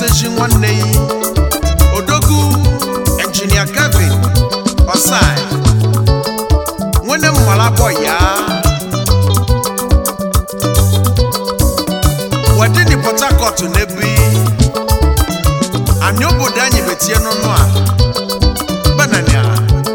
seji nwanne yi Odogu Engineer Kevin Osai Nwene mwala boy ya Wadini Port Harcourt nebi Anyobo danyi betie nono a Banania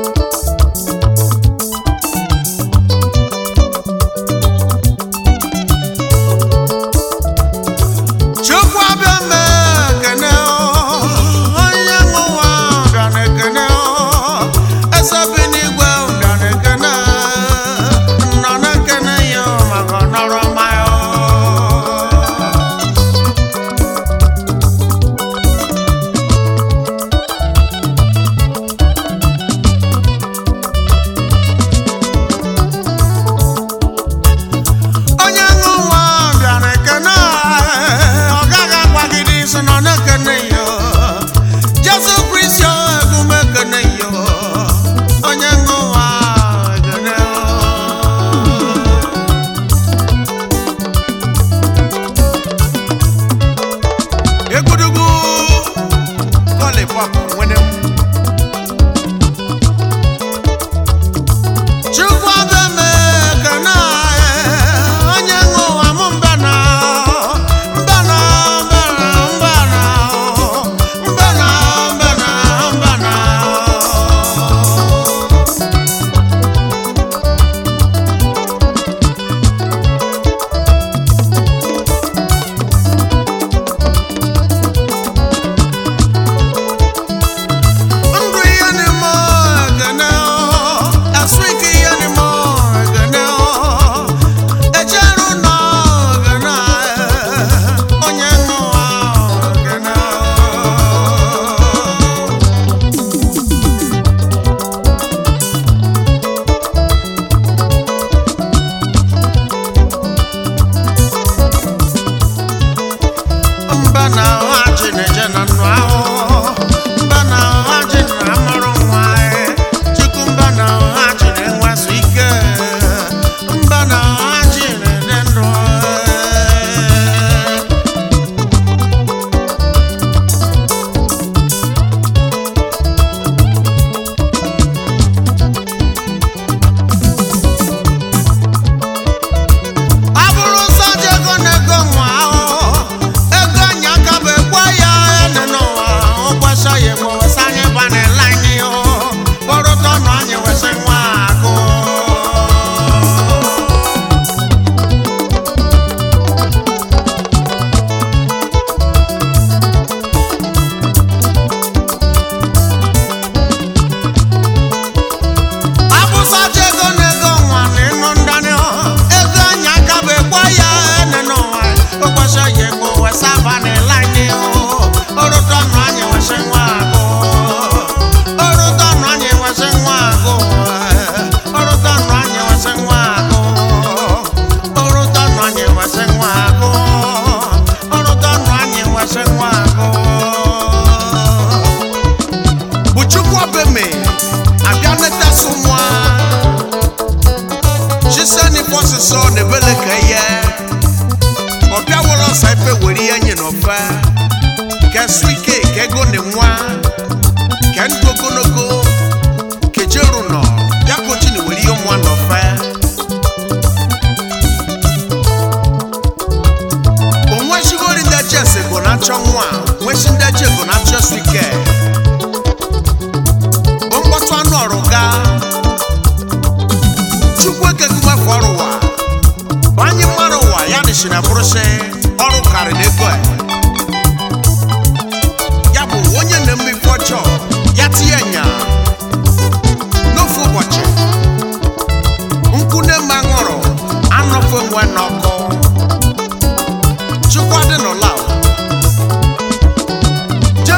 so ne bele kaya Opia wolo saipe weri anye no fa Ke suike ke go ne mwa Ke ndogo nogo Ke jeru no Ya kochi ne weri yo mwa no fa Onwe shigori ndache se go na chonwa Mwe shindache go na cho suike Onko to anu oruga Chukwe ke kuma foruwa Banyi maruwa ya ni shina brose Oru kari neko Yabu wonye ne mbifocho Ya tiyenya Nofu wache Nkune mangoro Anofe mwe noko Chukwa de no lao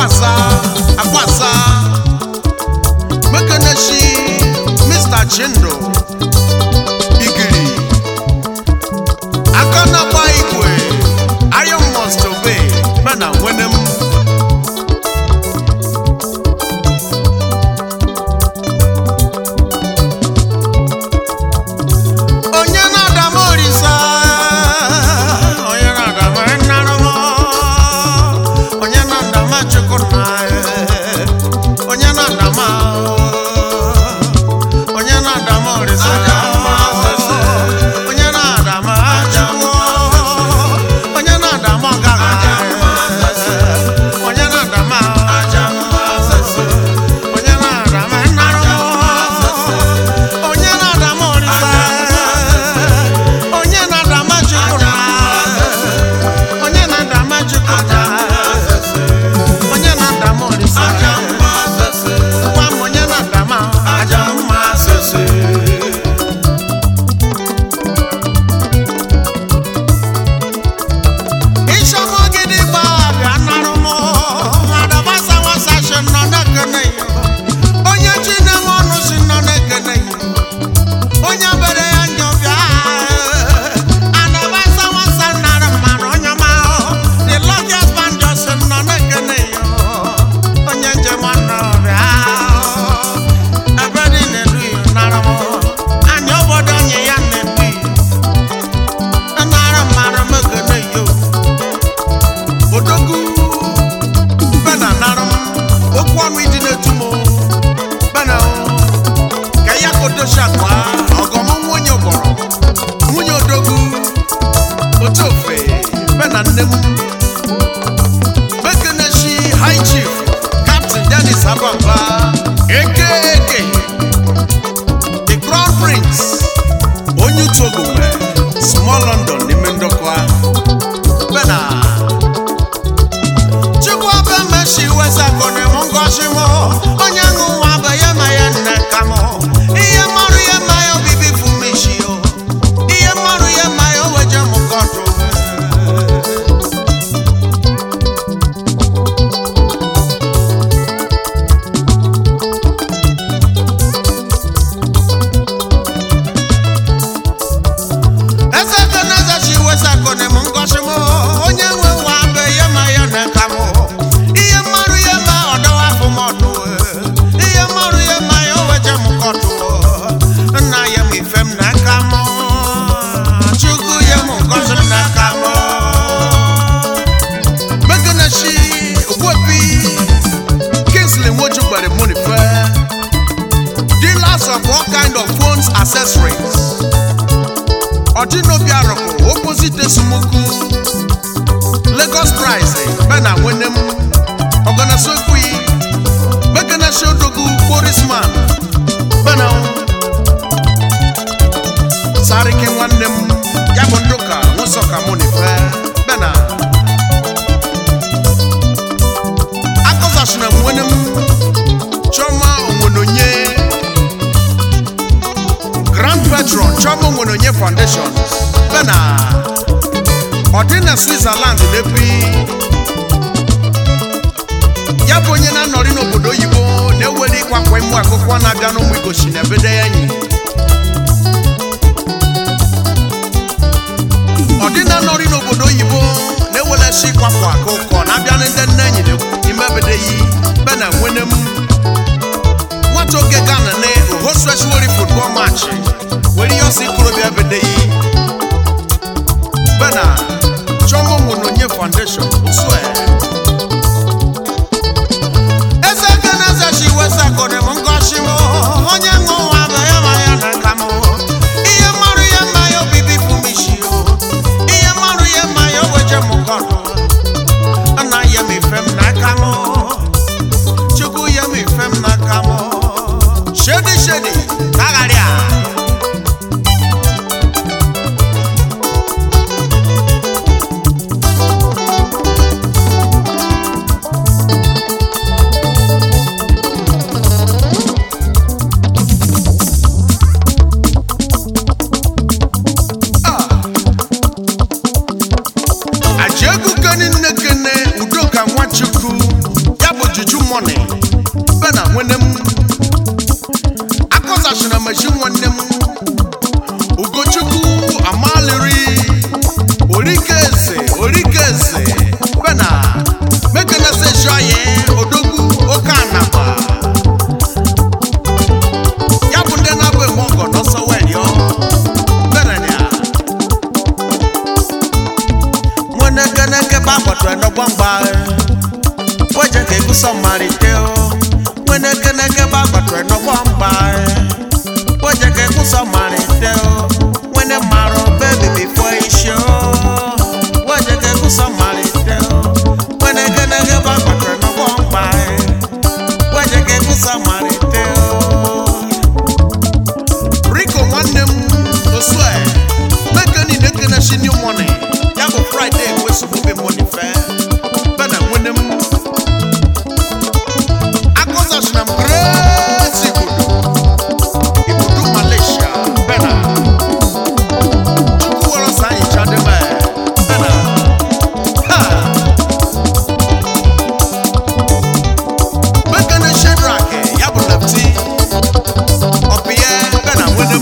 akwasa mekeneshi Mr. Chindo Igiri akana kwa igwe Iron must obey bana wenem Small London nimendokwa bena chukwa pembe shiweza kone mungoshimo onyangu wabaye mayenne kamo iye maru ye mayo bibi fumishio iye maru ye mayo weje mukoto accessories Odino Biaroko opposite Sumuku Lagos Price bena wenem Ogana Sokwi Megana Shodogu Borisman bena Sariki Wanem Yabondoka Wosoka Monife bena Akozashna wenem Choma Ononye Grand Patron Chomo Mononye Foundation bena Odina Switzerland nepi Yabonye na nori n'obodo oyibo na-eweli kwakwa imu akụkọ na-abịa n'ụmụ igosi na ebede enyi Odina nori n'obodo oyibo na-ewele shi kwakwa akụkọ na-abịa ndị nne enyi n'ime ebede yi bena nwenem Nwata oge Ghana ne host Wari football match where you see Kurobia Bedei Bena Chomo Mononye Foundation swear Esa Ganaza she was a gone Mongoshimo Onyango Wabayama Nakamo Iya Maria Mayo Bibi Fumishio Iya Maria Mayo Waja Mokoto Anayami Fem Nakamo Chuku Yami Fem Nakamo Shady, Kagaria. bomba Waje ke kusa mariteo Wene kene ke bagbatwe no bomba Waje ke kusa mariteo Wene maro baby before you show Waje ke kusa mariteo Wene kene ke bagbatwe no bomba Waje ke kusa mariteo Rico wanem oswe Mekani nekena shi new money Yago Friday we subu be money fair Bana wanem Akosa shinam crazy kudu Ibudu Malaysia Bana Chukuwara sayi chademe Bana Ha Mekani shedrake Yago lefty Opie Bana wanem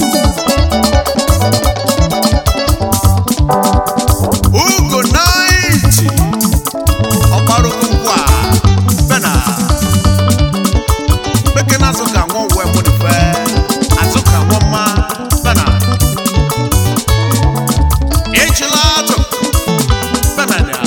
Ugo 90 Ọkpara ukwu Bena Beke na azuka nwa uwe munife Azuka nwa mma Bena Echila atụ Bena nya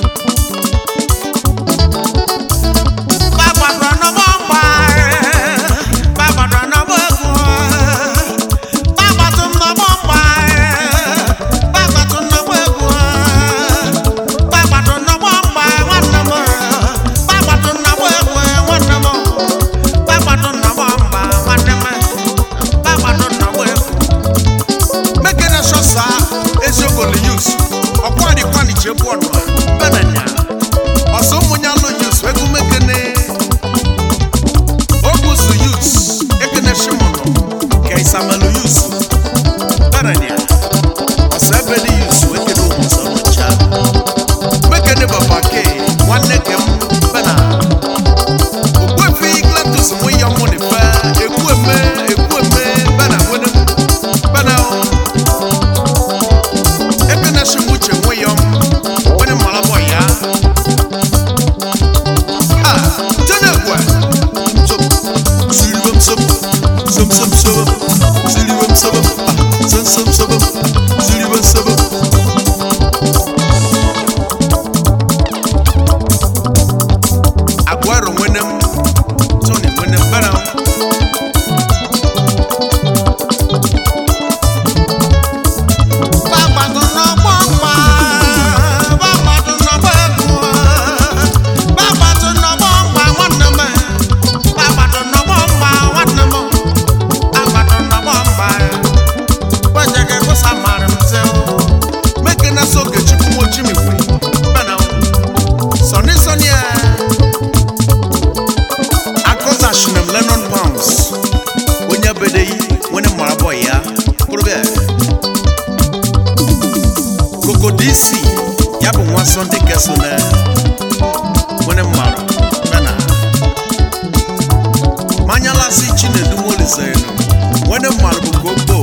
Babadra na bomba Babadra na boku Babadra na bomba Babadra na boku Babadra na bomba Wanamo Babadra na boku Wanamo Babadra na bomba Wanamo Babadra na boku Mekene shosa Eziokole use Okwani kwani chebonu Benanya Oso munyalo use Wegu mekene Ogusu use Ekene shimono Keisamelu use Benanya Oso ebedi use Wekene umusa lucha Mekene babake Wanekem Bena Ukwefi Glatus Mwiya monife Ekueme Bena wenem Bena Ekene shimuche mwiyom Wene malaboya Tenekwe Sop Siribam sop Sop sop sop Siribam sop Sen sop sop Siribam sop Aguero wenem Tony wenem Bena Babadu na bomba Babadu na boku Babadu na bomba Waname Babadu na bomba Wanamo Babadu na bomba Waje ke kusa mare mzeo Meke na soke chiku mochi miwi Bena Sonny Sonny Akosa shinem Lennon Pounds Wenya bedei Wene maraboy ya Kurube Koko DC Yabu nwa Sunday keso ne Wene maro Bena Manyala si chine dumoli zeno Wene maro bukobo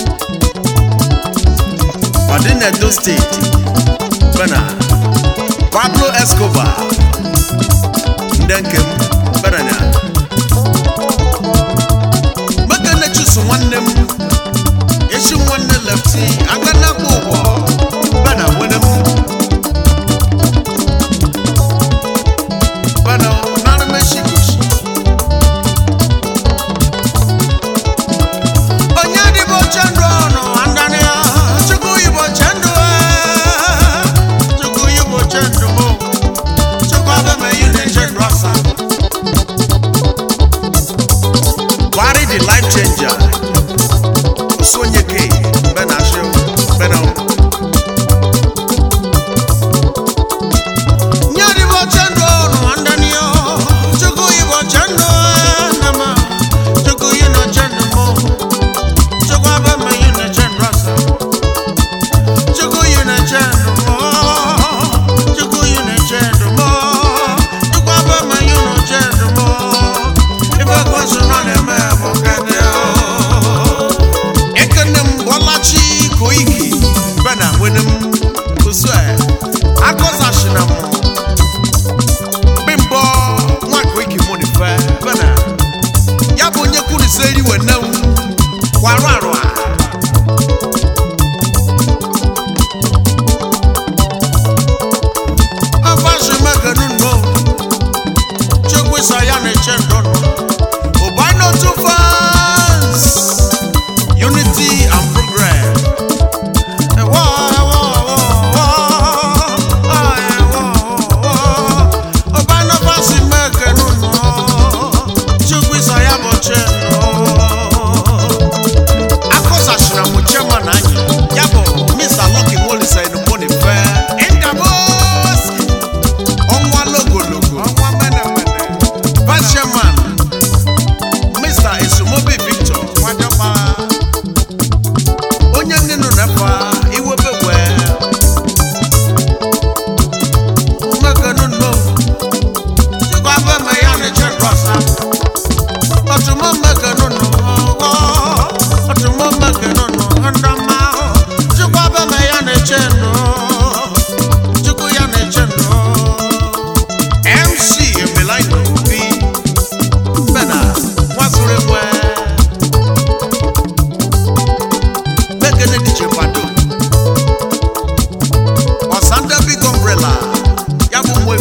Wadine Edo State Bena Pablo Escobar Ndenkem Bena Mekene chusu nwannem Eshi nwanne lefty Agana kubo Bena wenem Bena nana meshikushi Onyadi bo chendro no andane ya Chuku yibo chendro Chuku yibo chendro mo Chuku abeme yune chendro asa Wari the life changer Sonye ke Bena show bụ mwe